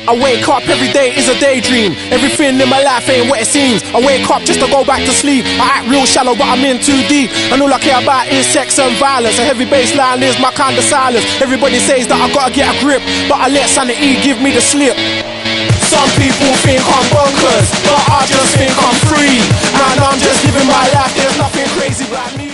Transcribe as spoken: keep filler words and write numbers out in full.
I wake up every day is a daydream. Everything in my life ain't what it seems. I wake up just to go back to sleep. I act real shallow but I'm in too deep. And all I care about is sex and violence. A heavy bass line is my kind of silence. Everybody says that I gotta get a grip, but I let sanity give me the slip. Some people think I'm bonkers, but I just think I'm free. And I'm just living my life, there's nothing crazy about me.